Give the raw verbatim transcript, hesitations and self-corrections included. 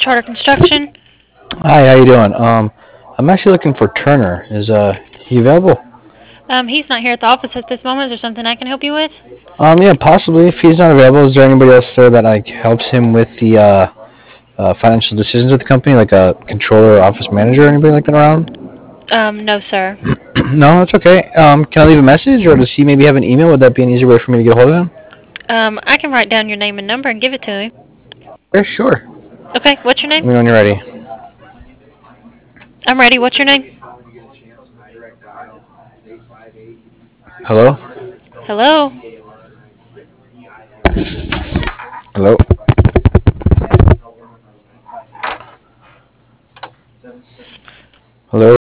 Charter Construction. Hi, how you doing? Um, I'm actually looking for Turner. Is uh he available? Um, he's not here at the office at this moment. Is there something I can help you with? Um, yeah, possibly. If he's not available, is there anybody else there that like helps him with the uh, uh financial decisions of the company, like a controller, or office manager, or anybody like that around? Um, no, sir. No, that's okay. Um, can I leave a message, or does he maybe have an email? Would that be an easier way for me to get hold of him? Um, I can write down your name and number and give it to him. Yeah, sure. Okay, what's your Let name? me know when you're ready. I'm ready. What's your name? Hello. Hello? Hello. Hello.